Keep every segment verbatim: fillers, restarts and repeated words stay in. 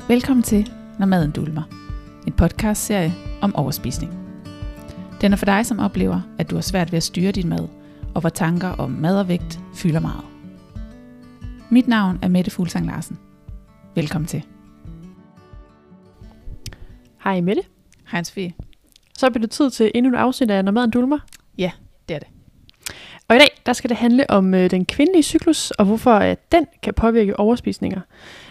Velkommen til Når maden dulmer, en podcastserie om overspisning. Den er for dig, som oplever, at du har svært ved at styre din mad, og hvor tanker om mad og vægt fylder meget. Mit navn er Mette Fuglsang Larsen. Velkommen til. Hej Mette. Hej Sofie. Så bliver det tid til endnu et afsnit af Når maden dulmer. Ja, det er det. Og i dag, der skal det handle om øh, den kvindelige cyklus, og hvorfor øh, den kan påvirke overspisninger.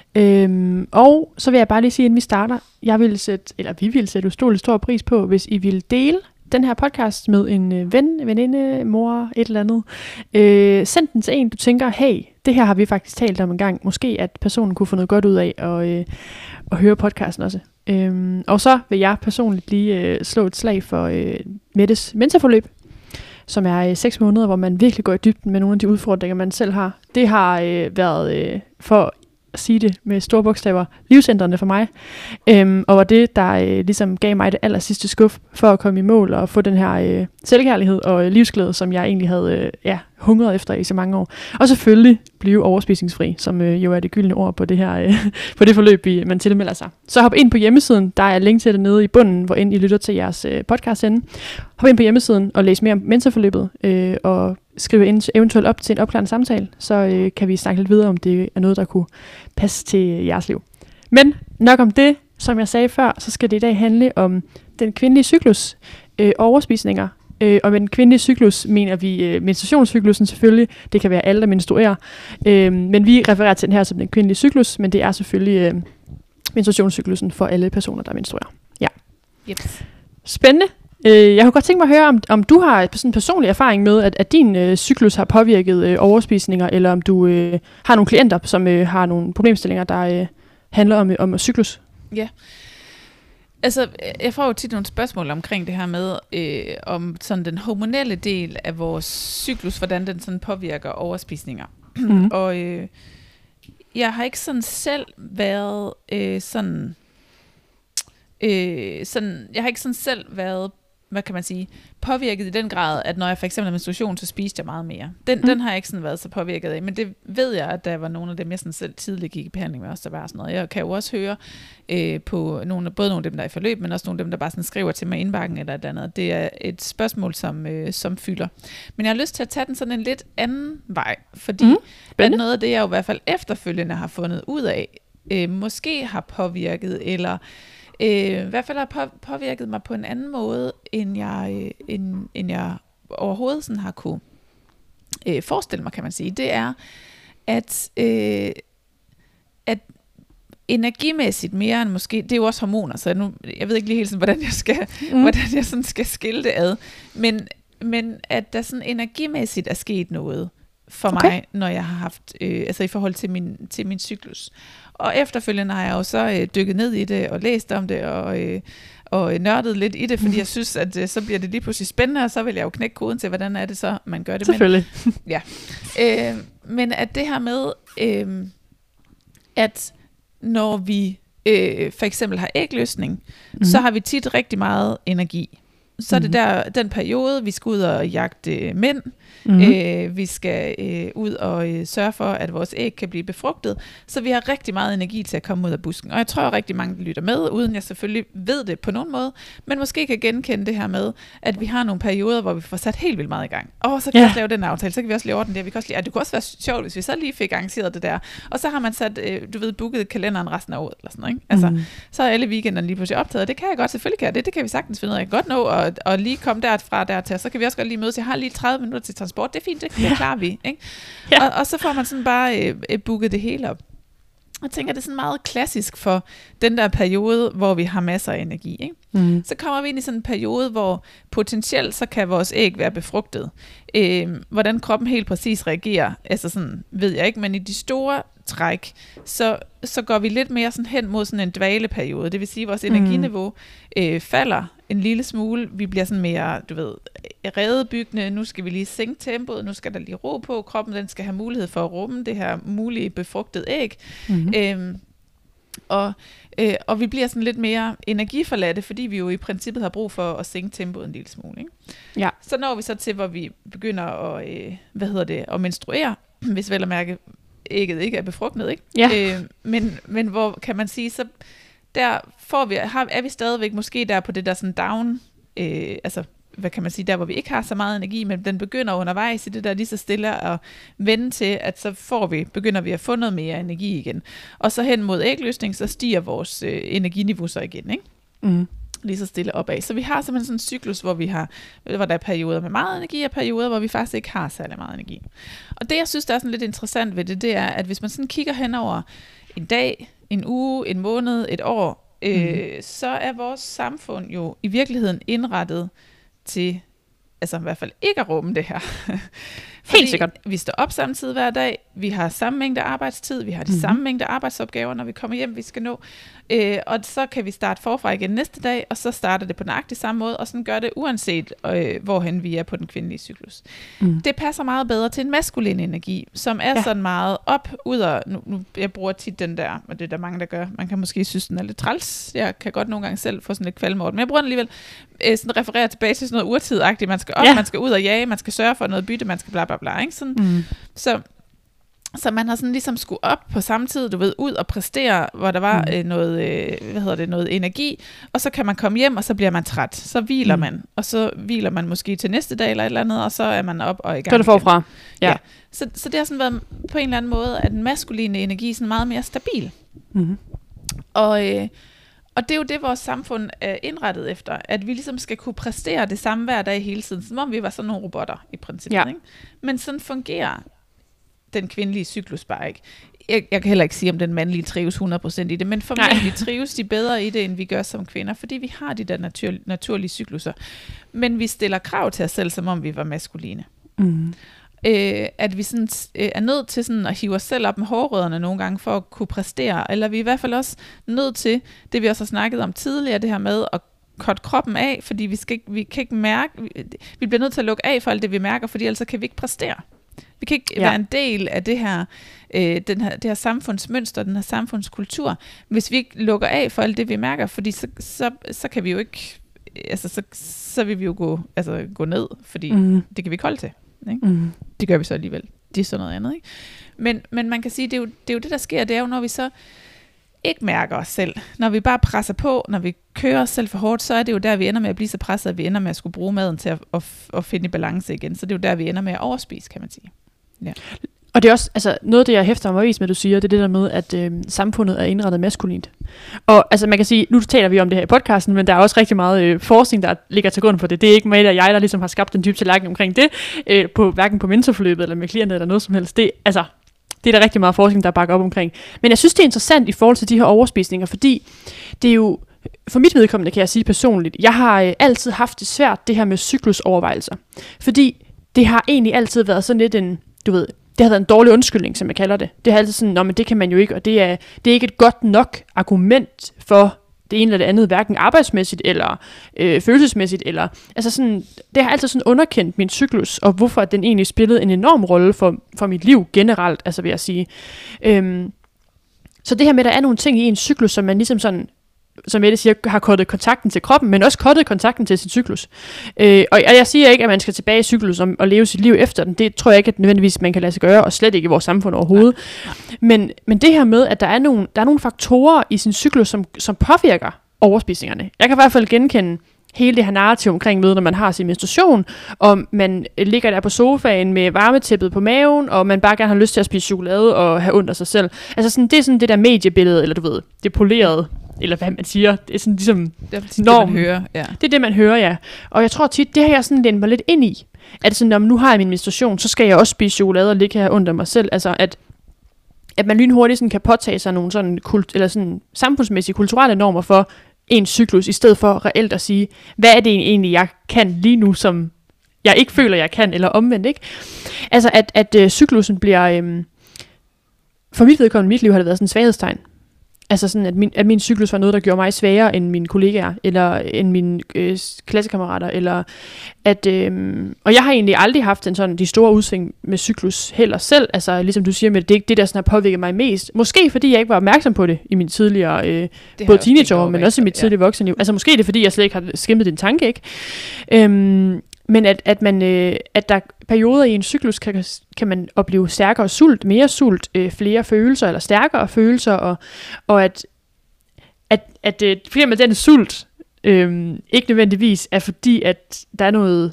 Øhm, og så vil jeg bare lige sige, inden vi starter, jeg vil sætte, eller vi vil sætte utrolig stor pris på, hvis I vil dele den her podcast med en øh, ven, veninde, mor, et eller andet. Øh, send den til en, du tænker, hey, det her har vi faktisk talt om en gang. Måske at personen kunne få noget godt ud af at, øh, at høre podcasten også. Øhm, og så vil jeg personligt lige øh, slå et slag for øh, Mettes mentorforløb, som er øh, seks måneder, hvor man virkelig går i dybden med nogle af de udfordringer, man selv har. Det har øh, været øh, for at sige det med store bogstaver, livsændrende for mig. Øhm, og var det, der øh, ligesom gav mig det aller sidste skub for at komme i mål og få den her øh, selvkærlighed og øh, livsglæde, som jeg egentlig havde øh, ja, hungret efter i så mange år. Og selvfølgelig blive overspisningsfri, som øh, jo er det gyldne ord på det her øh, på det forløb, vi, man tilmelder sig. Så hop ind på hjemmesiden, der er link til det nede i bunden, hvor end I lytter til jeres øh, podcast inde. Hop ind på hjemmesiden og læs mere om mentorforløbet, øh, og skrive ind, eventuelt op til en opklarende samtale, så øh, kan vi snakke lidt videre, om det er noget, der kunne passe til jeres liv. Men nok om det, som jeg sagde før, så skal det i dag handle om den kvindelige cyklus, øh, overspisninger. Øh, og med den kvindelige cyklus mener vi øh, menstruationscyklusen selvfølgelig. Det kan være alle, der menstruerer. Øh, men vi refererer til den her som den kvindelige cyklus, men det er selvfølgelig øh, menstruationscyklusen for alle personer, der menstruerer. Ja. Yep. Spændende. Øh, jeg kunne godt tænke mig at høre, om, om du har sådan en personlig erfaring med, at, at din øh, cyklus har påvirket øh, overspisninger, eller om du øh, har nogle klienter, som øh, har nogle problemstillinger, der øh, handler om, øh, om cyklus. Ja. Altså, jeg får jo tit nogle spørgsmål omkring det her med, øh, om sådan den hormonelle del af vores cyklus, hvordan den sådan påvirker overspisninger. Mm-hmm. Og øh, jeg har ikke sådan selv været øh, sådan, øh, sådan, jeg har ikke sådan selv været, hvad kan man sige, påvirket i den grad, at når jeg for eksempel har menstruation, så spiste jeg meget mere. Den, mm. den har jeg ikke sådan været så påvirket af, men det ved jeg, at der var nogle af dem, jeg sådan selv tidligt gik i behandling med, også der var sådan noget. Jeg kan jo også høre øh, på nogle, både nogle af dem, der er i forløb, men også nogle af dem, der bare sådan skriver til mig i indbakken eller et andet. Det er et spørgsmål, som, øh, som fylder. Men jeg har lyst til at tage den sådan en lidt anden vej, fordi mm. at noget af det, jeg jo i hvert fald efterfølgende har fundet ud af, øh, måske har påvirket, eller Øh, i hvert fald har påvirket mig på en anden måde, end jeg, øh, end, end jeg overhovedet sådan har kunne øh, forestille mig, kan man sige. Det er, at, øh, at energimæssigt mere end måske, det er jo også hormoner, så nu, jeg ved ikke lige helt sådan, hvordan jeg skal, mm. hvordan jeg sådan skal skille det ad, men, men at der sådan energimæssigt er sket noget for okay. mig, når jeg har haft, øh, altså i forhold til min, til min cyklus. Og efterfølgende har jeg jo så øh, dykket ned i det, og læst om det, og, øh, og nørdet lidt i det, fordi jeg synes, at øh, så bliver det lige pludselig spændende, og så vil jeg jo knække koden til, hvordan er det så, man gør det. Selvfølgelig. Men, ja. øh, men at det her med, øh, at når vi øh, for eksempel har ægløsning, mm-hmm. så har vi tit rigtig meget energi. Så er det der, den periode, vi skal ud og jagte mænd, mm-hmm. øh, vi skal øh, ud og øh, sørge for, at vores æg kan blive befrugtet, så vi har rigtig meget energi til at komme ud af busken. Og jeg tror, at rigtig mange lytter med, uden jeg selvfølgelig ved det på nogen måde, men måske kan genkende det her med, at vi har nogle perioder, hvor vi får sat helt vildt meget i gang. Og så kan vi yeah. også lave den aftale, så kan vi også lave den der, vi kan også lige, det kunne også være sjovt, hvis vi så lige fik arrangeret det der. Og så har man sat, øh, du ved, booket kalenderen resten af året, eller sådan noget, ikke? Altså, mm. så er alle weekenderne lige pludselig optaget, det kan jeg godt, selvfølgelig kan jeg det, det kan vi sagtens finde ud af. Jeg kan godt nå og, og lige komme derfra dertil, så kan vi også godt lige mødes. Jeg har lige tredive minutter til transport, det er fint, det, det klarer vi, ikke? Ja. Og, og så får man sådan bare øh, booket det hele op. Jeg tænker, det er sådan meget klassisk for den der periode, hvor vi har masser af energi, ikke? Mm. Så kommer vi ind i sådan en periode, hvor potentielt så kan vores æg være befrugtet. Øh, hvordan kroppen helt præcis reagerer, altså sådan, ved jeg ikke, men i de store træk, så, så går vi lidt mere sådan hen mod sådan en dvaleperiode. Det vil sige, at vores energiniveau øh, falder en lille smule. Vi bliver sådan mere, du ved, redebyggende. Nu skal vi lige sænke tempoet. Nu skal der lige ro på. Kroppen den skal have mulighed for at rumme det her mulige befrugtede æg. Mm-hmm. Øhm, og, øh, og vi bliver sådan lidt mere energiforladte, fordi vi jo i princippet har brug for at sænke tempoet en lille smule, ikke? Ja. Så når vi så til, hvor vi begynder at, øh, hvad hedder det, at menstruere, hvis vel at mærke ægget ikke er befrugtet, ikke? Ja. Øh, men, men hvor kan man sige, så der får vi, har, er vi stadigvæk måske der på det der sådan down, øh, altså hvad kan man sige, der hvor vi ikke har så meget energi, men den begynder undervejs i det der lige så stille at vende til, at så får vi, begynder vi at få noget mere energi igen. Og så hen mod ægløsning, så stiger vores øh, energiniveau så igen, ikke? Mm. Lige så stille opad. Så vi har simpelthen sådan en cyklus, hvor vi har, hvor der er perioder med meget energi, og perioder, hvor vi faktisk ikke har særlig meget energi. Og det, jeg synes, der er sådan lidt interessant ved det, det er, at hvis man sådan kigger hen over en dag, en uge, en måned, et år, øh, mm. så er vores samfund jo i virkeligheden indrettet til, altså i hvert fald ikke at rumme det her. Helt sikkert. Vi står op samtidig hver dag, vi har samme mængde arbejdstid, vi har de mm. samme mængde arbejdsopgaver, når vi kommer hjem, vi skal nå. Øh, og så kan vi starte forfra igen næste dag, og så starter det på nøjagtig samme måde, og sådan gør det uanset, øh, hvorhen vi er på den kvindelige cyklus. Mm. Det passer meget bedre til en maskulin energi, som er ja. sådan meget op, ud og, nu, nu jeg bruger tit den der, og det er der mange, der gør, man kan måske synes, den er lidt træls, jeg kan godt nogle gange selv få sådan lidt kvalme over den, men jeg bruger den alligevel, øh, sådan refererer tilbage til sådan noget urtidagtigt, man skal op, ja. man skal ud og jage, man skal sørge for noget bytte, man skal bla bla bla, ikke? Sådan, mm. så Så man har sådan ligesom skulle op på samme tid, du ved, ud og præstere, hvor der var mm. øh, noget, øh, hvad hedder det, noget energi, og så kan man komme hjem, og så bliver man træt. Så hviler mm. man, og så hviler man måske til næste dag eller et eller andet, og så er man op og i gang. Så er det forfra. Ja. ja. Så, så det har sådan været på en eller anden måde, at den maskuline energi er sådan meget mere stabil. Mm. Og, øh, og det er jo det, vores samfund er indrettet efter, at vi ligesom skal kunne præstere det samme hver dag hele tiden, som om vi var sådan nogle robotter i princippet. Ja. Ikke? Men sådan fungerer den kvindelige cyklus bare ikke. Jeg, jeg kan heller ikke sige, om den mandlige trives hundrede procent i det, men formentlig trives de bedre i det, end vi gør som kvinder, fordi vi har de der natur, naturlige cykluser. Men vi stiller krav til os selv, som om vi var maskuline. Mm. Øh, at vi sådan, øh, er nødt til sådan at hive os selv op med hårrødderne nogle gange, for at kunne præstere, eller vi er i hvert fald også nødt til, det vi også har snakket om tidligere, det her med at korte kroppen af, fordi vi, skal, vi kan ikke mærke, vi, vi bliver nødt til at lukke af for alt det, vi mærker, fordi ellers kan vi ikke præstere. Vi kan ikke ja. være en del af det her, øh, den her, det her samfundsmønster, den her samfundskultur, hvis vi ikke lukker af for alt det, vi mærker, fordi så, så, så kan vi jo ikke, altså så, så vil vi jo gå, altså, gå ned, fordi mm. det kan vi ikke holde til. Ikke? Mm. Det gør vi så alligevel. Det er sådan noget andet. Ikke? Men, men man kan sige, det er, jo, det er jo det, der sker, det er jo, når vi så ikke mærker os selv. Når vi bare presser på, når vi kører os selv for hårdt, så er det jo der, vi ender med at blive så presset, at vi ender med at skulle bruge maden til at, at, at finde i balance igen. Så det er jo der, vi ender med at overspise, kan man sige. Ja. Og det er også, altså noget af det, jeg hæfter mig med, du siger, det er det der med, at øh, samfundet er indrettet maskulint. Og altså man kan sige, nu taler vi om det her i podcasten, men der er også rigtig meget øh, forskning, der ligger til grund for det. Det er ikke mig og jeg, der ligesom har skabt den dybe tallerken omkring det, øh, på, hverken på mentorforløbet eller med klienter eller noget som helst. Det, altså, det er der rigtig meget forskning, der bakker op omkring. Men jeg synes, det er interessant i forhold til de her overspisninger, fordi det er jo, for mit vedkommende kan jeg sige personligt, jeg har øh, altid haft det svært, det her med cyklusovervejelser. Fordi det har egentlig altid været sådan lidt en, du ved, det har været en dårlig undskyldning, som jeg kalder det. Det har altid sådan, nå, men det kan man jo ikke, og det er, det er ikke et godt nok argument for det ene eller det andet, hverken arbejdsmæssigt eller øh, følelsesmæssigt, eller, altså sådan, det har altid sådan underkendt min cyklus, og hvorfor den egentlig spillede en enorm rolle for, for mit liv generelt, altså vil jeg sige. Øhm, så det her med, at der er nogle ting i en cyklus, som man ligesom sådan, som Mette siger, har kottet kontakten til kroppen, men også kottet kontakten til sit cyklus. Øh, og jeg siger ikke, at man skal tilbage i cyklus og, og leve sit liv efter den. Det tror jeg ikke, at nødvendigvis man kan lade sig gøre, og slet ikke i vores samfund overhovedet. Men, men det her med, at der er nogle, der er nogle faktorer i sin cyklus, som, som påvirker overspisningerne. Jeg kan i hvert fald genkende hele det her narrativ omkring med, når man har sin menstruation, og man ligger der på sofaen med varmetæppet på maven, og man bare gerne har lyst til at spise chokolade og have ondt af sig selv. Altså sådan, det er sådan det der mediebillede, eller du ved, det polerede, eller hvad man siger, det er sådan ligesom det er norm. Det, man hører, ja. Det er det, man hører, ja. Og jeg tror tit, det har jeg sådan lænet mig lidt ind i, at sådan, når nu har jeg min menstruation, så skal jeg også spise chokolade og ligge her ondt af mig selv. Altså, at, at man lynhurtigt sådan kan påtage sig nogle sådan, kult, eller sådan samfundsmæssige, kulturelle normer for en cyklus, i stedet for reelt at sige, hvad er det egentlig, jeg kan lige nu, som jeg ikke føler, jeg kan, eller omvendt, ikke? Altså, at, at øh, cyklusen bliver, øh, for mit vedkommende, mit liv har det været sådan en svaghedstegn. Altså sådan, at min, at min cyklus var noget, der gjorde mig svagere end mine kollegaer, eller end mine øh, klassekammerater, eller at, øh, og jeg har egentlig aldrig haft en sådan, de store udsving med cyklus heller selv, altså ligesom du siger med det, det er ikke det, der sådan har påvirket mig mest. Måske fordi jeg ikke var opmærksom på det i min tidligere, øh, både teenageår, men også i mit tidlige voksenliv. Altså måske er det fordi, jeg slet ikke har skimmet din tanke, ikke? Øhm, men at, at, man, øh, at der perioder i en cyklus kan, kan man opleve stærkere sult, mere sult, øh, flere følelser, eller stærkere følelser, og, og at, at, at øh, fordi med den sult øh, ikke nødvendigvis er fordi, at der er noget...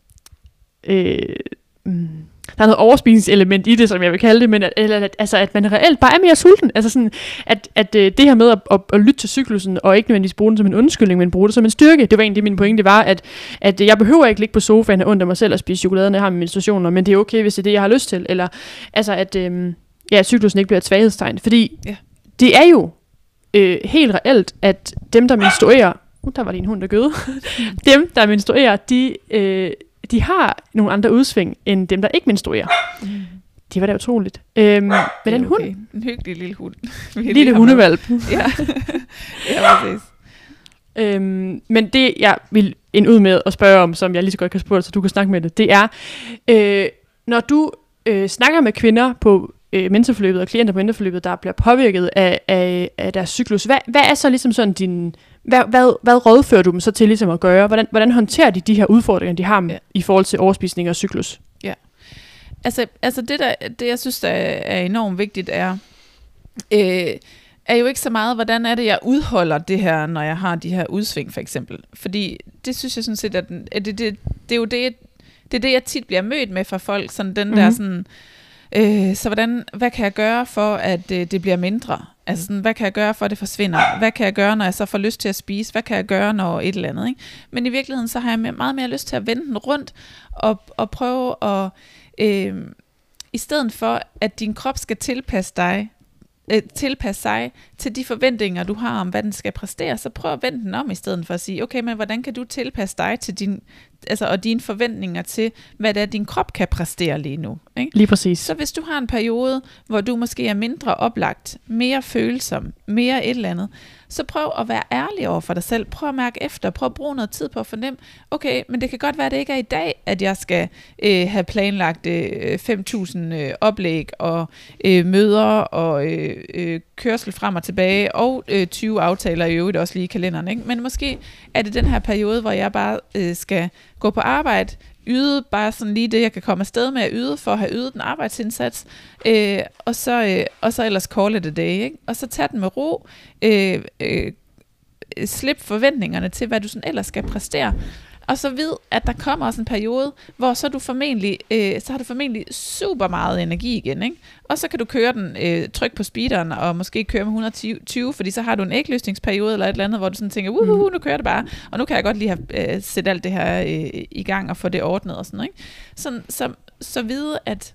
Øh, mm, der er noget overspisningselement i det, som jeg vil kalde det, men at, eller, at, altså, at man reelt bare er mere sulten. Altså sådan, at, at øh, det her med at, at, at lytte til cyklusen, og ikke nødvendigvis bruge den som en undskyldning, men bruge det som en styrke, det var egentlig min pointe, det var, at, at jeg behøver ikke ligge på sofaen og ondt af mig selv og spise chokolade, når jeg har mine menstruationer, men det er okay, hvis det er det, jeg har lyst til. Eller altså, at, øh, ja, at cyklusen ikke bliver et svaghedstegn. Fordi yeah. det er jo øh, helt reelt, at dem, der menstruerer, uh, der var lige en hund, der gøde, dem, der menstruerer, de... Øh, de har nogle andre udsving, end dem, der ikke menstruerer. Mm. Det var da utroligt. Øhm, men ja, den okay. hund... En hyggelig lille hund. Lille hundevalp. ja, ja præcis. Øhm, men det, jeg vil ind ud med at spørge om, som jeg lige så godt kan spørge dig, så du kan snakke med det, det er, øh, når du øh, snakker med kvinder på øh, mentorforløbet, og klienter på mentorforløbet, der bliver påvirket af, af, af deres cyklus, hvad, hvad er så ligesom sådan din... Hvad, hvad, hvad rådfører du dem så til ligesom at gøre? Hvordan, hvordan håndterer de de her udfordringer, de har med, ja. i forhold til overspisning og cyklus? Ja, altså, altså det, der, det jeg synes, der er enormt vigtigt, er, øh, er jo ikke så meget, hvordan er det, jeg udholder det her, når jeg har de her udsving, for eksempel. Fordi det synes jeg sådan set, at, at det, det, det er jo det, det, er det, jeg tit bliver mødt med fra folk, sådan den mm-hmm. der sådan... Øh, så hvordan, hvad kan jeg gøre for, at øh, det bliver mindre? Altså sådan, hvad kan jeg gøre for, at det forsvinder? Hvad kan jeg gøre, når jeg så får lyst til at spise? Hvad kan jeg gøre, når et eller andet? Ikke? Men i virkeligheden, så har jeg meget mere lyst til at vende den rundt, og, og prøve at, øh, i stedet for, at din krop skal tilpasse dig, øh, tilpasse sig til de forventninger, du har om, hvad den skal præstere, så prøv at vende den om, i stedet for at sige, okay, men hvordan kan du tilpasse dig til din, altså, og dine forventninger til, hvad det er, din krop kan præstere lige nu. Ikke? Lige præcis. Så hvis du har en periode, hvor du måske er mindre oplagt, mere følsom, mere et eller andet, så prøv at være ærlig over for dig selv. Prøv at mærke efter. Prøv at bruge noget tid på at fornemme, okay, men det kan godt være, at det ikke er i dag, at jeg skal øh, have planlagt øh, fem tusind øh, oplæg og øh, møder og øh, øh, kørsel frem og tilbage og øh, tyve aftaler i øvrigt også lige i kalenderen. Ikke? Men måske er det den her periode, hvor jeg bare øh, skal gå på arbejde, yde bare sådan lige det, jeg kan komme afsted med at yde, for at have ydet en arbejdsindsats, øh, og, så, øh, og så ellers call it a day, ikke? Og så tag den med ro, øh, øh, slip forventningerne til, hvad du sådan ellers skal præstere, og så vid, at der kommer også en periode, hvor så, du formentlig, øh, så har du formentlig super meget energi igen, ikke? Og så kan du køre den, øh, tryk på speederen, og måske køre med et hundrede og tyve, fordi så har du en ægløsningsperiode, eller et eller andet, hvor du sådan tænker, uhuhu, nu kører det bare, og nu kan jeg godt lige have øh, sæt alt det her øh, i gang, og få det ordnet, og sådan, ikke? Sådan, så, så vide, at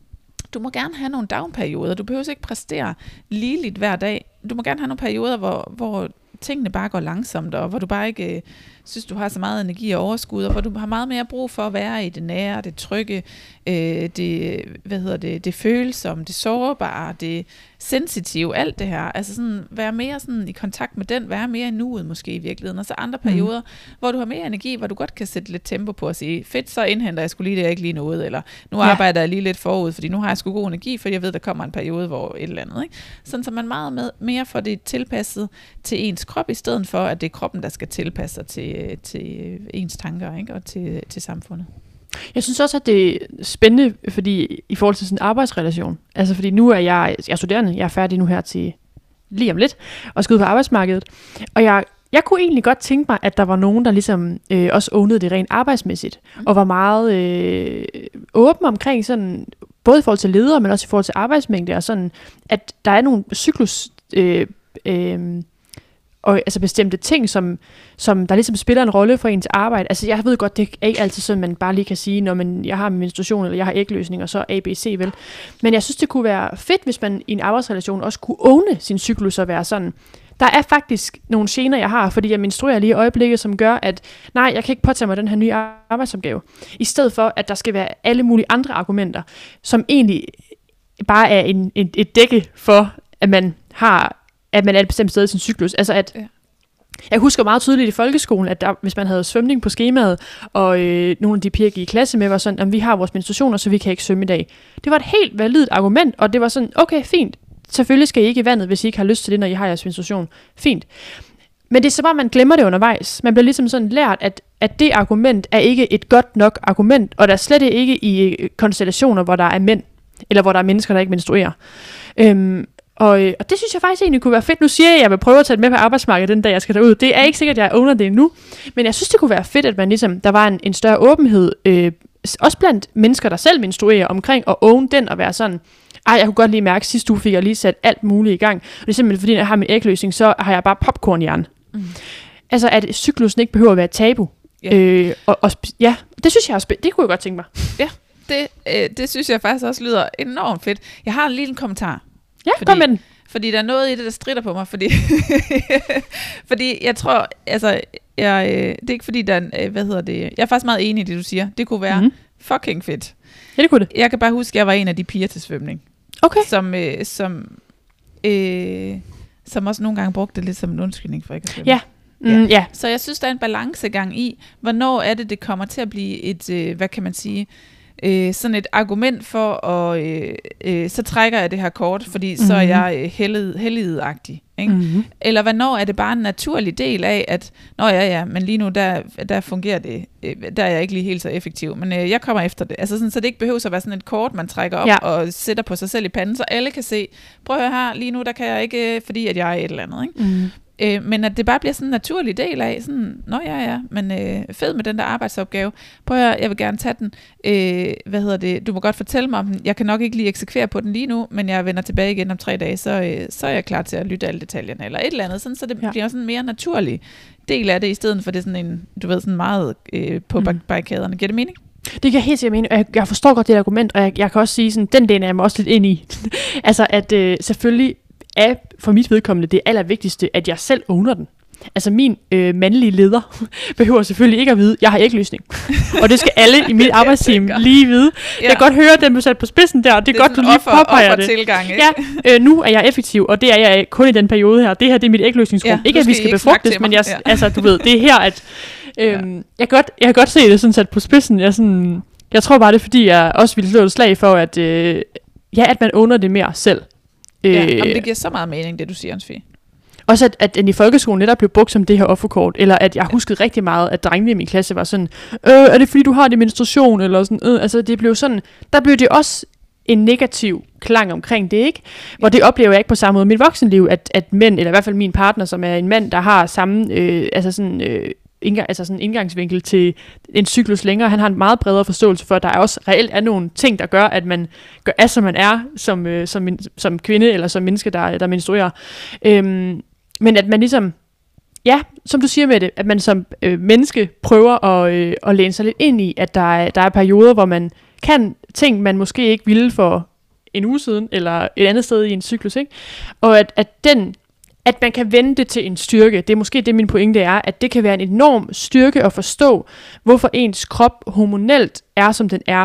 du må gerne have nogle downperioder, du behøver ikke præstere ligeligt hver dag, du må gerne have nogle perioder, hvor, hvor tingene bare går langsomt, og hvor du bare ikke øh, synes, du har så meget energi og overskud, og hvor du har meget mere brug for at være i det nære, det trygge, øh, det, hvad hedder det, det følsomme, det sårbare, det sensitive, alt det her. Altså sådan, være mere sådan i kontakt med den, være mere i nuet måske i virkeligheden, og så andre perioder, mm. hvor du har mere energi, hvor du godt kan sætte lidt tempo på at sige, fedt, så indhenter jeg skulle lige det, jeg ikke lige noget, eller nu ja. arbejder jeg lige lidt forud, fordi nu har jeg sgu god energi, for jeg ved, der kommer en periode, hvor et eller andet, ikke? Sådan, så man meget med, mere får det tilpasset til ens krop, i stedet for, at det er kroppen, der skal tilpasse sig til, til ens tanker, ikke? Og til, til samfundet. Jeg synes også, at det er spændende, fordi i forhold til sådan en arbejdsrelation, altså fordi nu er jeg, jeg er studerende, jeg er færdig nu her til lige om lidt, og skal ud på arbejdsmarkedet, og jeg, jeg kunne egentlig godt tænke mig, at der var nogen, der ligesom øh, også ownede det rent arbejdsmæssigt, mm. og var meget øh, åben omkring sådan, både i forhold til ledere, men også i forhold til arbejdsmængde, og sådan, at der er nogle cyklus øh, øh, og altså bestemte ting, som, som der ligesom spiller en rolle for ens arbejde. Altså jeg ved godt, det er ikke altid sådan, man bare lige kan sige, når man, jeg har min menstruation, eller jeg har ægløsning, og så A, B, C, vel. Men jeg synes, det kunne være fedt, hvis man i en arbejdsrelation også kunne åbne sin cyklus og være sådan, der er faktisk nogle gener, jeg har, fordi jeg menstruerer lige i øjeblikket, som gør, at nej, jeg kan ikke påtage mig den her nye arbejdsopgave. I stedet for, at der skal være alle mulige andre argumenter, som egentlig bare er en, en, et dække for, at man har at man er et bestemt sted i sin cyklus. Altså at, ja. Jeg husker meget tydeligt i folkeskolen, at der, hvis man havde svømning på skemaet, og øh, nogle af de piger gik i klasse med, var sådan, at vi har vores menstruationer, så vi kan ikke svømme i dag. Det var et helt validt argument, og det var sådan, okay, fint. Selvfølgelig skal I ikke i vandet, hvis I ikke har lyst til det, når I har jeres menstruation. Fint. Men det er så bare, man glemmer det undervejs. Man bliver ligesom sådan lært, at, at det argument er ikke et godt nok argument, og der er slet ikke i konstellationer, hvor der er mænd, eller hvor der er mennesker, der ikke menstruerer. Øhm, og, og det synes jeg faktisk egentlig kunne være fedt. Nu siger jeg, at jeg vil prøve at tage det med på arbejdsmarkedet den dag, jeg skal derud. Det er ikke sikkert, at jeg owner det nu, men jeg synes, det kunne være fedt, at man ligesom, der var en, en større åbenhed, øh, også blandt mennesker, der selv menstruerer, omkring at own den og være sådan, ej, jeg kunne godt lige mærke, at sidste uge fik jeg lige sat alt muligt i gang. Og det er simpelthen, fordi når jeg har min ægløsning, så har jeg bare popcornhjerne. Mm. Altså, at cyklusen ikke behøver at være tabu. Ja, øh, og, og, ja det synes jeg også, det kunne jeg godt tænke mig. Ja, det, øh, det synes jeg faktisk også lyder enormt fedt. Jeg har en lille kommentar. Ja, fordi, kom med den. Fordi der er noget i det, der stritter på mig, fordi, fordi jeg tror, altså, jeg, øh, det er ikke fordi, der er, øh, hvad hedder det, jeg er faktisk meget enig i det, du siger. Det kunne være mm-hmm. fucking fedt. Ja, det kunne det. Jeg kan bare huske, at jeg var en af de piger til svømning. Okay. Som, øh, som, øh, som også nogle gange brugte det lidt som en undskyldning for ikke at svømme. Ja. Mm, ja. Så jeg synes, der er en balancegang i, hvornår er det, det kommer til at blive et, øh, hvad kan man sige, øh, sådan et argument for, at øh, øh, så trækker jeg det her kort, fordi mm-hmm. så er jeg øh, hellig, helligagtig. Ikke? Mm-hmm. Eller hvornår er det bare en naturlig del af, at nå ja, ja, men lige nu, der, der fungerer det, øh, der er jeg ikke lige helt så effektiv, men øh, jeg kommer efter det. Altså sådan, så det ikke behøver at være sådan et kort, man trækker op ja. og sætter på sig selv i panden, så alle kan se, prøv at høre her, lige nu, der kan jeg ikke, fordi at jeg er et eller andet. Ikke? Mm-hmm. Øh, men at det bare bliver sådan en naturlig del af, sådan, nå ja, ja, men øh, fed med den der arbejdsopgave. Prøv at høre, jeg vil gerne tage den. Øh, hvad hedder det? Du må godt fortælle mig om den. Jeg kan nok ikke lige eksekvere på den lige nu, men jeg vender tilbage igen om tre dage, så, øh, så er jeg klar til at lytte alle detaljerne, eller et eller andet, sådan, så det ja. bliver sådan en mere naturlig del af det, i stedet for det sådan en, du ved, sådan meget øh, på mm. barrikaderne. Giver det mening? Det kan jeg helt sikkert mene, og jeg, jeg forstår godt det argument, og jeg, jeg kan også sige, sådan, den del er jeg mig også lidt ind i. altså, at øh, selvfølgelig er for mit vedkommende det allervigtigste, at jeg selv owner den. Altså min øh, mandlige leder behøver selvfølgelig ikke at vide, jeg har ægløsning. Og det skal alle i mit arbejdsteam lige vide. Ja. Jeg kan godt høre, at den blev sat på spidsen der, og det er, det er godt, du lige offer, påpeger det. Tilgang, ikke? Ja, øh, nu er jeg effektiv, og det er jeg kun i den periode her. Det her det er mit ægløsningsrum. Ja, ikke at vi skal befrugtes, men jeg, ja. altså, du ved, det er her, at øh, ja. jeg, kan godt, jeg kan godt se det sådan sat på spidsen. Jeg, sådan, jeg tror bare, det er fordi, jeg også ville slå et slag for, at, øh, ja, at man owner det mere selv. Ja, øh, det giver så meget mening, det du siger, Ansfie. Også at, at den i folkeskolen netop blev brugt som det her offerkort, eller at jeg huskede rigtig meget, at drengene i min klasse var sådan, øh, er det fordi du har det menstruation, eller sådan, øh, altså det blev sådan, der blev det også en negativ klang omkring det, ikke? Hvor det oplever jeg ikke på samme måde i mit voksenliv, at, at mænd, eller i hvert fald min partner, som er en mand, der har samme, øh, altså sådan, øh, indgang, altså sådan indgangsvinkel til en cyklus længere, han har en meget bredere forståelse for, at der er også reelt er nogle ting, der gør, at man gør af, som man er, som, øh, som, som kvinde, eller som menneske, der, der menstruerer. Øhm, Men at man ligesom, ja, som du siger med det, at man som øh, menneske prøver at, øh, at læne sig lidt ind i, at der er, der er perioder, hvor man kan ting, man måske ikke ville for en uge siden, eller et andet sted i en cyklus, ikke? Og at, at, den, at man kan vende det til en styrke, det er måske det, min pointe er, at det kan være en enorm styrke at forstå, hvorfor ens krop hormonelt er, som den er.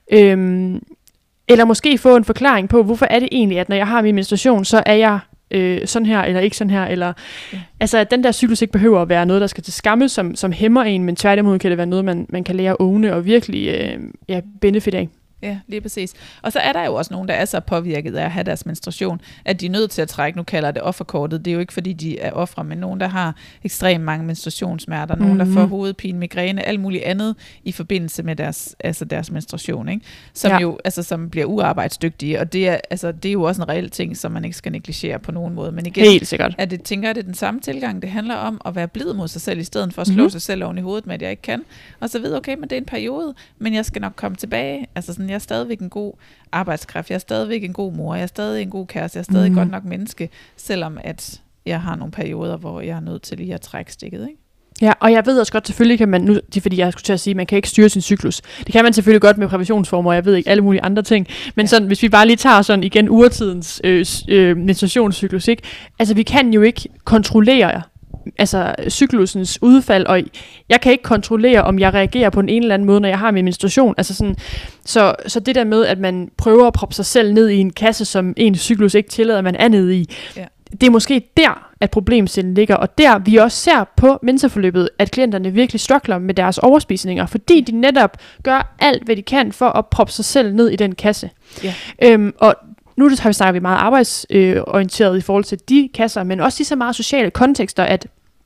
Øhm, eller måske få en forklaring på, hvorfor er det egentlig, at når jeg har min menstruation, så er jeg Øh, sådan her, eller ikke sådan her, eller ja. altså at den der cyklus ikke behøver at være noget, der skal til skamme, som, som hæmmer en, men tværtimod kan det være noget, man, man kan lære at åbne og virkelig øh, ja, benefit af. Ja, lige præcis. Og så er der jo også nogen, der er så påvirket af at have deres menstruation, at de er nødt til at trække, nu kalder det offerkortet, det er jo ikke fordi, de er ofre, men nogen, der har ekstremt mange menstruationssmerter, nogen, mm-hmm. der får hovedpine, migræne, alt muligt andet i forbindelse med deres, altså deres menstruation, ikke? Som ja. jo altså, som bliver uarbejdsdygtige, og det er, altså, det er jo også en reel ting, som man ikke skal negligere på nogen måde. Men igen, helt sikkert. Er det, tænker jeg, det er den samme tilgang, det handler om at være blid mod sig selv, i stedet for at slå mm-hmm. sig selv oven i hovedet med, at jeg ikke kan, og så ved okay, men det er en periode, men jeg skal nok komme tilbage, altså sådan, jeg er stadigvæk en god arbejdskraft, jeg er stadigvæk en god mor, jeg er stadig en god kæreste, jeg er stadig mm. godt nok menneske, selvom at jeg har nogle perioder, hvor jeg er nødt til lige at trække stikket, ikke? Ja, og jeg ved også godt, selvfølgelig kan man nu, det er fordi jeg skulle til at sige, man kan ikke styre sin cyklus. Det kan man selvfølgelig godt med præventionsformer, og jeg ved ikke alle mulige andre ting, men ja. sådan, hvis vi bare lige tager sådan igen urtidens øh, øh, menstruationscyklus, ikke? Altså vi kan jo ikke kontrollere altså cyklusens udfald, og jeg kan ikke kontrollere, om jeg reagerer på en eller anden måde, når jeg har min menstruation. Altså sådan, så, så det der med, at man prøver at proppe sig selv ned i en kasse, som en cyklus ikke tillader, man er nede i, ja. det er måske der, at problemstillingen ligger, og der vi også ser på mentorforløbet, at klienterne virkelig struggler med deres overspisninger, fordi de netop gør alt, hvad de kan for at proppe sig selv ned i den kasse. Ja. Øhm, og nu har vi snakket meget arbejdsorienteret øh, i forhold til de kasser, men også de så meget sociale kontekster, at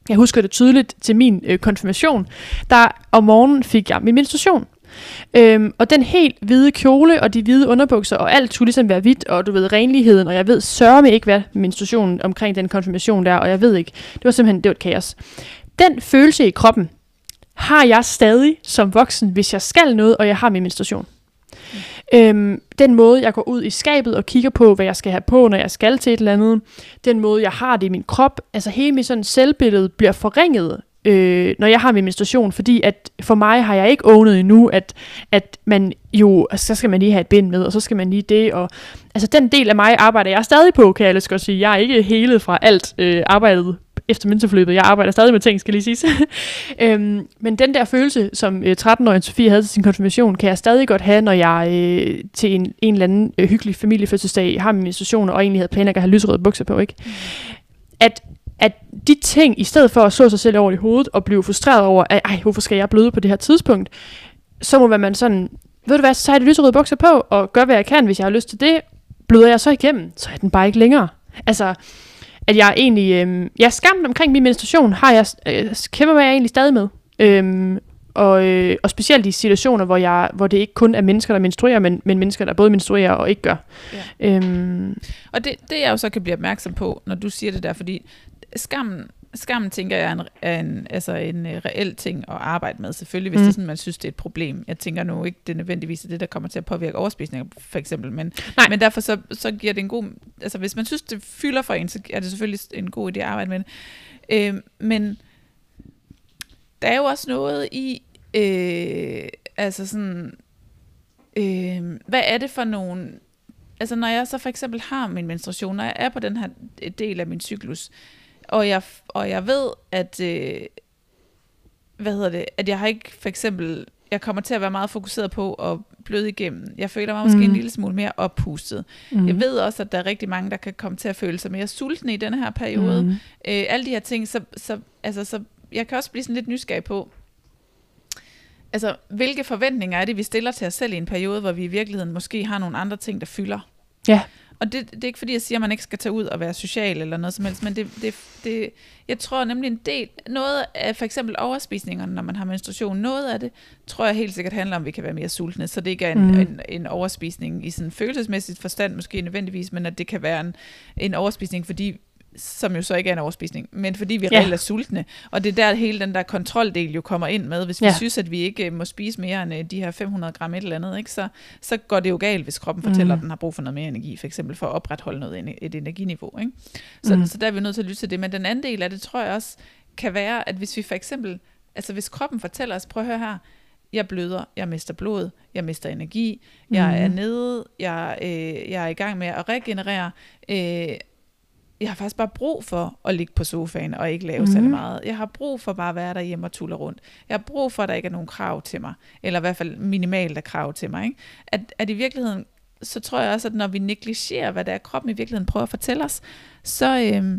Jeg husker det tydeligt til min øh, konfirmation, der om morgenen fik jeg min menstruation. Øhm, og den helt hvide kjole og de hvide underbukser og alt skulle ligesom være hvidt, og du ved, renligheden, og jeg ved sørme ikke, hvad menstruationen omkring den konfirmation der, og jeg ved ikke, det var simpelthen, det var et kaos. Den følelse i kroppen har jeg stadig som voksen, hvis jeg skal noget, og jeg har min menstruation. Mm. Øhm, den måde, jeg går ud i skabet og kigger på, hvad jeg skal have på, når jeg skal til et eller andet, den måde, jeg har det i min krop, altså hele mit sådan selvbillede bliver forringet, øh, når jeg har min menstruation, fordi at for mig har jeg ikke ownet endnu, at, at man jo, altså, så skal man lige have et bind med, og så skal man lige det, og altså den del af mig arbejder jeg stadig på, kan jeg ellers godt sige. Jeg er ikke helet fra alt øh, arbejdet efter mentorforløbet. Jeg arbejder stadig med ting, skal lige sige. øhm, men den der følelse, som øh, tretten-årige Sofie havde til sin konfirmation, kan jeg stadig godt have, når jeg øh, til en, en eller anden øh, hyggelig familiefødselsdag har min menstruation, og egentlig havde planlagt at have lyserøde bukser på, ikke? Mm. At, at de ting, i stedet for at slå sig selv over i hovedet, og blive frustreret over, at ej, hvorfor skal jeg bløde på det her tidspunkt, så må man sådan, ved du hvad, så tager jeg de lyserøde bukser på, og gør, hvad jeg kan, hvis jeg har lyst til det. Bløder jeg så igennem, så er den bare ikke længere. Altså, at jeg egentlig, øh, jeg er skamt omkring min menstruation, har jeg, øh, kæmper mig egentlig stadig med. Øhm, og, øh, og specielt i situationer, hvor, jeg, hvor det ikke kun er mennesker, der menstruerer, men, men mennesker, der både menstruerer og ikke gør. Ja. Øhm. Og det, det jeg jo så kan blive opmærksom på, når du siger det der, fordi skammen, skammen tænker jeg er en, er en, altså en reel ting at arbejde med, selvfølgelig, hvis mm. det er sådan, man synes, det er et problem. Jeg tænker nu ikke, det er nødvendigvis det, der kommer til at påvirke overspisning, for eksempel, men, men derfor så, så giver det en god, altså hvis man synes, det fylder for en, så er det selvfølgelig en god idé at arbejde med det. Øh, men der er jo også noget i, øh, altså sådan, øh, hvad er det for nogle, altså når jeg så for eksempel har min menstruation, når jeg er på den her del af min cyklus, og jeg, og jeg ved, at, øh, hvad hedder det, at jeg har ikke for eksempel, jeg kommer til at være meget fokuseret på at bløde igennem. Jeg føler mig måske mm. en lille smule mere oppustet. Mm. Jeg ved også, at der er rigtig mange, der kan komme til at føle sig mere sultne i denne her periode. Mm. Øh, alle de her ting, så, så, altså, så jeg kan også blive sådan lidt nysgerrig på, altså, hvilke forventninger er det, vi stiller til os selv i en periode, hvor vi i virkeligheden måske har nogle andre ting, der fylder. Ja. Og det, det er ikke fordi, jeg siger, at man ikke skal tage ud og være social eller noget som helst, men det, det, det, jeg tror nemlig en del, noget af for eksempel overspisningerne, når man har menstruation, noget af det, tror jeg helt sikkert handler om, at vi kan være mere sultne, så det ikke er en, mm. en, en overspisning i sådan følelsesmæssigt forstand, måske nødvendigvis, men at det kan være en, en overspisning, fordi som jo så ikke er en overspisning, men fordi vi ja. reelt er sultne, og det er der hele den der kontroldel jo kommer ind med, hvis vi ja. synes, at vi ikke må spise mere end de her fem hundrede gram et eller andet, ikke? Så, så går det jo galt, hvis kroppen fortæller, mm. at den har brug for noget mere energi, for eksempel for at opretholde noget, et energiniveau, ikke? Så, mm. så der er vi nødt til at lytte til det, men den anden del af det, tror jeg også, kan være, at hvis vi for eksempel, altså hvis kroppen fortæller os, prøv at høre her, jeg bløder, jeg mister blod, jeg mister energi, jeg mm. er nede, jeg, øh, jeg er i gang med at regenerere, øh, jeg har faktisk bare brug for at ligge på sofaen og ikke lave mm. særlig meget. Jeg har brug for bare at være derhjemme og tulle rundt. Jeg har brug for, at der ikke er nogen krav til mig. Eller i hvert fald minimalt af krav til mig. Ikke? At, at i virkeligheden, så tror jeg også, at når vi negligerer, hvad der er kroppen i virkeligheden prøver at fortælle os, så, øhm,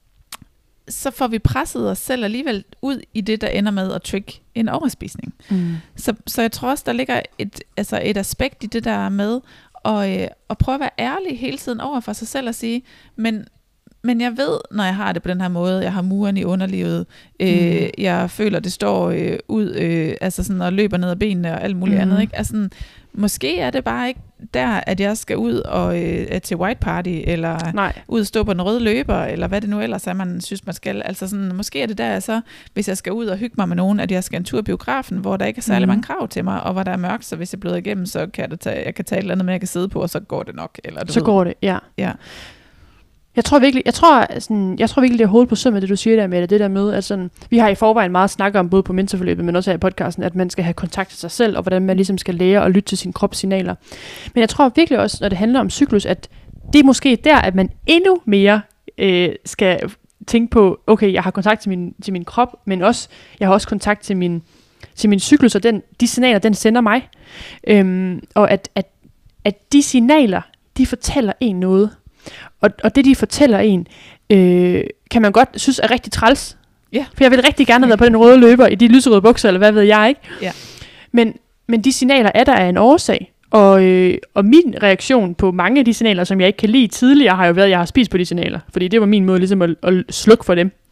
så får vi presset os selv alligevel ud i det, der ender med at trigge en overspisning. Mm. Så, så jeg tror også, der ligger et, altså et aspekt i det, der er med, og, øh, at prøve at være ærlig hele tiden over for sig selv og sige, men Men jeg ved, når jeg har det på den her måde, jeg har muren i underlivet, øh, mm. jeg føler, det står øh, ud, øh, altså sådan, og løber ned ad benene og alt muligt mm. andet. Ikke? Altså, sådan, måske er det bare ikke der, at jeg skal ud og øh, er til white party, eller Nej. ud og stå på den røde løber, eller hvad det nu ellers er, man synes, man skal. Altså sådan, måske er det der, så, hvis jeg skal ud og hygge mig med nogen, at jeg skal en tur i biografen, hvor der ikke er særlig mm. mange krav til mig, og hvor der er mørkt, så hvis jeg bløder igennem, så kan jeg, tage, jeg kan tage et eller andet med, jeg kan sidde på, og så går det nok. Eller, du så ved. går det, ja. ja. Jeg tror virkelig, jeg tror, sådan, jeg tror virkelig, det er hovedet på søm med det, du siger der med det, det der med, at sådan, vi har i forvejen meget snakket om, både på mentorforløbet, men også her i podcasten, at man skal have kontakt til sig selv, og hvordan man ligesom skal lære at lytte til sine kropssignaler. Men jeg tror virkelig også, når det handler om cyklus, at det er måske der, at man endnu mere øh, skal tænke på, okay, jeg har kontakt til min, til min krop, men også, jeg har også kontakt til min, til min cyklus, og den, de signaler, den sender mig. Øhm, og at, at, at de signaler, de fortæller en noget. Og, og det, de fortæller en, øh, kan man godt synes er rigtig træls. Yeah. For jeg vil rigtig gerne have været på den røde løber i de lyserøde bukser, eller hvad ved jeg, ikke? Yeah. Men, men de signaler er der af en årsag. Og, øh, og min reaktion på mange af de signaler, som jeg ikke kan lide tidligere, har jo været, at jeg har spist på de signaler. Fordi det var min måde ligesom at, at slukke for dem.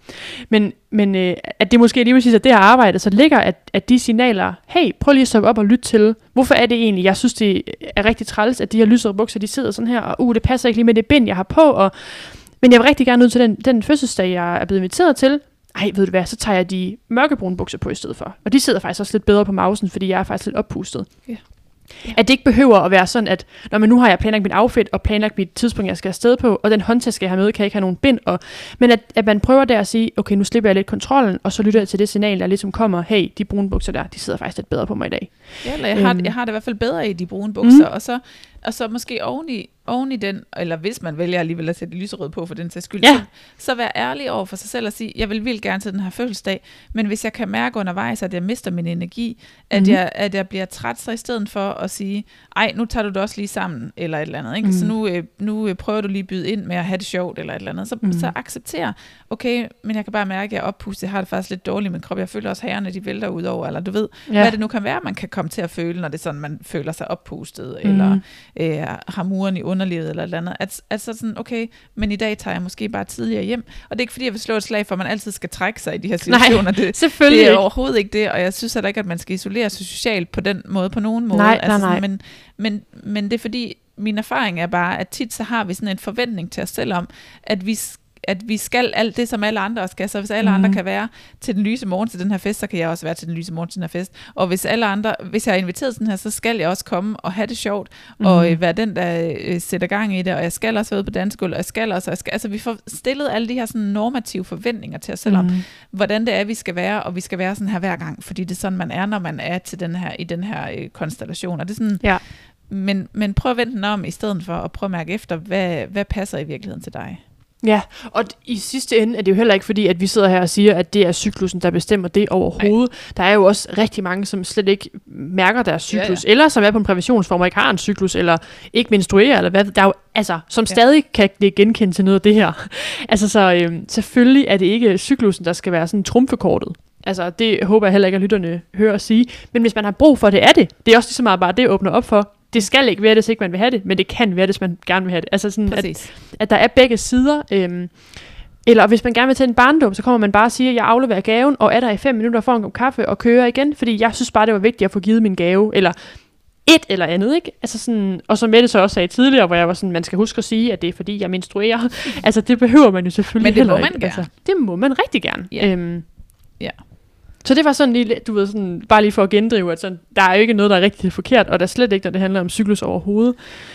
Men, men øh, at det måske lige præcis er det her arbejde, så ligger, at, at de signaler, hey, prøv lige at stoppe op og lytte til, hvorfor er det egentlig, jeg synes, det er rigtig træls, at de her lysere bukser, de sidder sådan her, og uh, det passer ikke lige med det bind, jeg har på, og, men jeg vil rigtig gerne ud til den, den fødselsdag, jeg er blevet inviteret til. Ej, ved du hvad, så tager jeg de mørkebrune bukser på i stedet for. Og de sidder faktisk også lidt bedre på mausen, fordi jeg er faktisk lidt oppustet. Ja. Ja. At det ikke behøver at være sådan, at når man nu har jeg planlagt mit outfit, og planlagt mit tidspunkt, jeg skal afsted på, og den håndtaske, jeg har med, kan jeg ikke have nogen bind. Og, men at, at man prøver der at sige, okay, nu slipper jeg lidt kontrollen, og så lytter jeg til det signal, der ligesom kommer, hey, de brune bukser der, de sidder faktisk lidt bedre på mig i dag. Ja, eller jeg har, øhm. jeg har det i hvert fald bedre i de brune bukser, mm. og, så, og så måske oven i, oven i den, eller hvis man vælger alligevel at sætte lyserød på for den sags skyld, ja. så, så vær ærlig over for sig selv og sige, jeg vil vildt gerne til den her fødselsdag, men hvis jeg kan mærke undervejs, at jeg mister min energi, at, mm. jeg, at jeg bliver træt, så i stedet for at sige, ej, nu tager du det også lige sammen, eller et eller andet, ikke? Mm. Så nu, øh, nu prøver du lige at byde ind med at have det sjovt, eller et eller andet, så, mm. så accepter, okay, men jeg kan bare mærke, at jeg er oppustet, jeg har det faktisk lidt dårligt med krop, jeg føler også herrerne, de vælter ud over, eller du ved, ja. hvad det nu kan være, man kan komme til at føle, når det er sådan, man føler sig oppustet, mm. eller øh, har muren i underlivet, eller et eller andet, at, at så sådan, okay, men i dag tager jeg måske bare tidligere hjem, og det er ikke fordi, jeg vil slå et slag for, at man altid skal trække sig i de her situationer. Nej, det, selvfølgelig det er ikke. overhovedet ikke det, og jeg synes heller ikke, at man skal isolere sig socialt på den måde, på nogen måde. Nej, altså, nej, nej. Sådan, men, men, men det er fordi, min erfaring er bare, at tit så har vi sådan en forventning til os selv om, at vi at vi skal alt det, som alle andre skal. Så hvis alle mm. andre kan være til den lyse morgen til den her fest, så kan jeg også være til den lyse morgen til den her fest. Og hvis alle andre, hvis jeg er inviteret til den her, så skal jeg også komme og have det sjovt, mm. og øh, være den, der øh, sætter gang i det, og jeg skal også være ude på dansegulv, og jeg skal også, og jeg skal, altså vi får stillet alle de her sådan normative forventninger til os selv om, mm. hvordan det er, vi skal være, og vi skal være sådan her hver gang, fordi det er sådan, man er, når man er til den her, i den her øh, konstellation. Og det er sådan, ja. men, men prøv at vente den om, i stedet for at prøve at mærke efter, hvad, hvad passer i virkeligheden til dig. Ja, og i sidste ende er det jo heller ikke fordi, at vi sidder her og siger, at det er cyklusen, der bestemmer det overhovedet. Ej. Der er jo også rigtig mange, som slet ikke mærker deres cyklus, ja, ja. eller som er på en præventionsform og ikke har en cyklus, eller ikke menstruerer, eller hvad. Der er jo, altså, som ja. stadig kan det genkende til noget af det her. Altså, så øhm, selvfølgelig er det ikke cyklusen, der skal være sådan trumfekortet. Altså, det håber jeg heller ikke, at lytterne hører at sige. Men hvis man har brug for det, er det. Det er også lige så meget bare, det åbner op for. Det skal ikke være det, hvis ikke man vil have det, men det kan være det, hvis man gerne vil have det. Altså sådan, at, at der er begge sider. Øhm, eller hvis man gerne vil til en barndåb, så kommer man bare og siger, at jeg afleverer gaven, og er der i fem minutter, får en kop kaffe og kører igen, fordi jeg synes bare, det var vigtigt at få givet min gave, eller et eller andet, ikke? Altså sådan, og som Mette så også sagde tidligere, hvor jeg var sådan, man skal huske at sige, at det er fordi, jeg menstruerer. Altså det behøver man jo selvfølgelig heller ikke. Men det må man gerne. Altså, det må man rigtig gerne. Ja. Øhm, ja. Så det var sådan lige, du ved, sådan, bare lige for at gendrive, at sådan, der er jo ikke noget, der er rigtig forkert, og der er slet ikke, når det handler om cyklus overhovedet.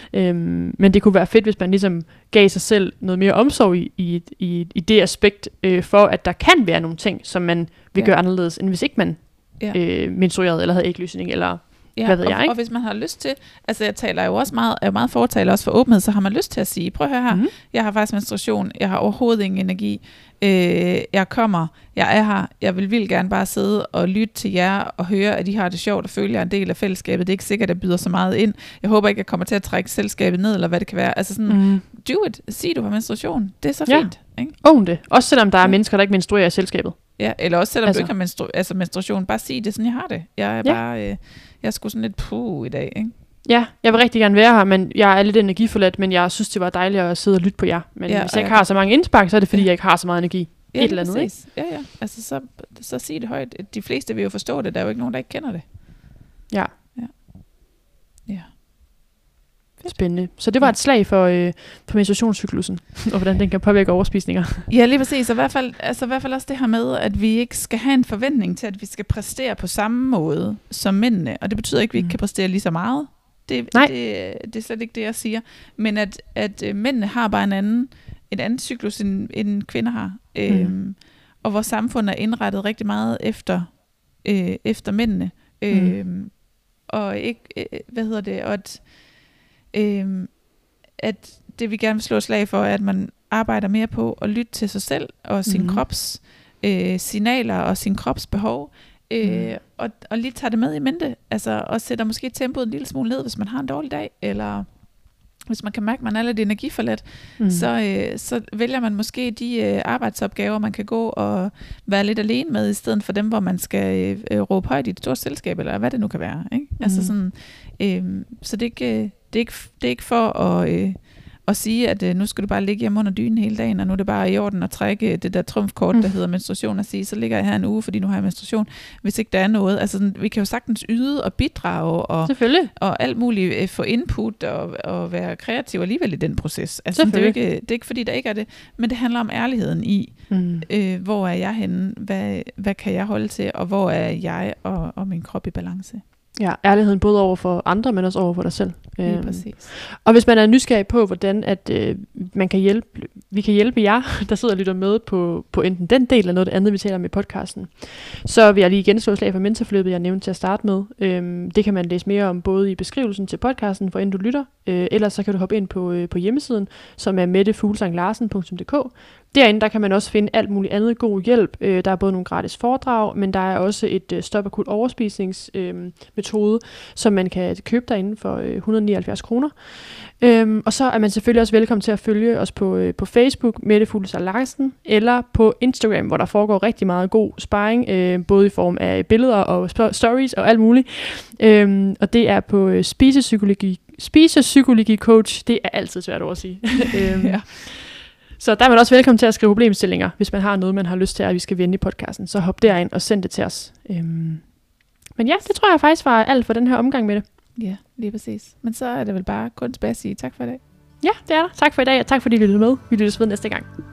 Øhm, men det kunne være fedt, hvis man ligesom gav sig selv noget mere omsorg i, i, i, i det aspekt, øh, for at der kan være nogle ting, som man vil ja. gøre anderledes, end hvis ikke man ja. øh, menstruerede, eller havde ægløsning, eller ja, hvad ved og, jeg, ikke? Og hvis man har lyst til, altså jeg taler jo også meget, er jo meget fortaler også for åbenhed, så har man lyst til at sige, prøv at høre her, mm-hmm. jeg har faktisk menstruation, jeg har overhovedet ingen energi, øh, jeg kommer, jeg er her, jeg vil vildt gerne bare sidde og lytte til jer, og høre, at I har det sjovt, og føle, at jeg er en del af fællesskabet, det er ikke sikkert, at jeg byder så meget ind, jeg håber ikke, at jeg kommer til at trække selskabet ned, eller hvad det kan være, altså sådan, mm. do it, sig du har menstruation, det er så ja. fint, ikke? Own det, også selvom der er ja. mennesker, der ikke menstruerer i selskabet. Ja, eller også selvom altså. du ikke har menstru- altså menstruation, bare sig det, sådan jeg har det, jeg er ja. bare, øh, jeg er sgu sådan lidt puh i dag, ikke? Ja, jeg vil rigtig gerne være her, men jeg er lidt energiforladt, men jeg synes, det var dejligt at sidde og lytte på jer. Men ja, hvis jeg ikke har så mange indspark, så er det, fordi ja. jeg ikke har så meget energi. Ja, et eller andet, ikke? Ja, ja. Altså, så, så sig det højt. De fleste vil jo forstå det. Der er jo ikke nogen, der ikke kender det. Ja. Ja. Ja. Spændende. Så det var et slag for, øh, for menstruationscyklusen, og hvordan den kan påvirke overspisninger. Ja, lige præcis. Og i hvert fald, altså, i hvert fald også det her med, at vi ikke skal have en forventning til, at vi skal præstere på samme måde som mændene. Og det betyder ikke, at vi ikke kan præstere lige så meget. Det, Nej. det, det er slet ikke det, jeg siger. Men at, at øh, mændene har bare en anden, et andet cyklus, end, end kvinder har. Mm. Øhm, og vores samfund er indrettet rigtig meget efter, øh, efter mændene. Mm. Øhm, og ikke, øh, hvad hedder det, og at, øh, at det vi gerne vil slå et slag for, er, at man arbejder mere på at lytte til sig selv, og sin mm. krops øh, signaler, og sin krops behov, øh, mm. og, og lige tager det med i mente, altså, og sætter måske tempoet en lille smule ned, hvis man har en dårlig dag, eller hvis man kan mærke, at man er lidt energiforladt, mm. så, øh, så vælger man måske de øh, arbejdsopgaver, man kan gå og være lidt alene med, i stedet for dem, hvor man skal øh, råbe højt i et stort selskab, eller hvad det nu kan være. Ikke? Mm. Altså sådan, øh, så det er, ikke, det, er ikke, det er ikke for at, øh, at sige, at øh, nu skal du bare ligge hjemme under dynen hele dagen, og nu er det bare i orden at trække det der trumfkort, mm. der hedder menstruation, og sige, så ligger jeg her en uge, fordi nu har jeg menstruation, hvis ikke der er noget. Altså sådan, vi kan jo sagtens yde og bidrage, og, og alt muligt øh, få input, og, og være kreativ alligevel i den proces. Altså det er, ikke, det er ikke fordi, der ikke er det, men det handler om ærligheden i, mm. øh, hvor er jeg henne, hvad, hvad kan jeg holde til, og hvor er jeg og, og min krop i balance. Ja, ærligheden både over for andre, men også over for dig selv. Lige øhm. præcis. Og hvis man er nysgerrig på, hvordan at, øh, man kan hjælpe, vi kan hjælpe jer, der sidder og lytter med på, på enten den del eller noget det andet, vi taler om i podcasten, så vil jeg lige igen slå slag for mentorforløbet, jeg nævnte til at starte med. Øhm, det kan man læse mere om både i beskrivelsen til podcasten, for inden du lytter, øh, ellers så kan du hoppe ind på, øh, på hjemmesiden, som er mette fuglsang larsen punktum d k. Derinde der kan man også finde alt muligt andet god hjælp. Øh, der er både nogle gratis foredrag, men der er også et øh, stop akut overspisningsmetode, øh, som man kan købe derinde for øh, et hundrede og nioghalvfjerds kroner. Øhm, og så er man selvfølgelig også velkommen til at følge os på, øh, på Facebook, Mette Fuglsang Larsen, eller på Instagram, hvor der foregår rigtig meget god sparring, øh, både i form af billeder og stories og alt muligt. Øhm, og det er på øh, spisepsykologi, spisepsykologi coach. Det er altid svært ord at sige. øhm, ja. Så der er man også velkommen til at skrive problemstillinger, hvis man har noget, man har lyst til, at vi skal vende i podcasten. Så hop derind og send det til os. Øhm. Men ja, det tror jeg faktisk var alt for den her omgang med det. Ja, lige præcis. Men så er det vel bare kun tilbage at sige tak for i dag. Ja, det er der. Tak for i dag, og tak fordi I lyttede med. Vi lyttes ved næste gang.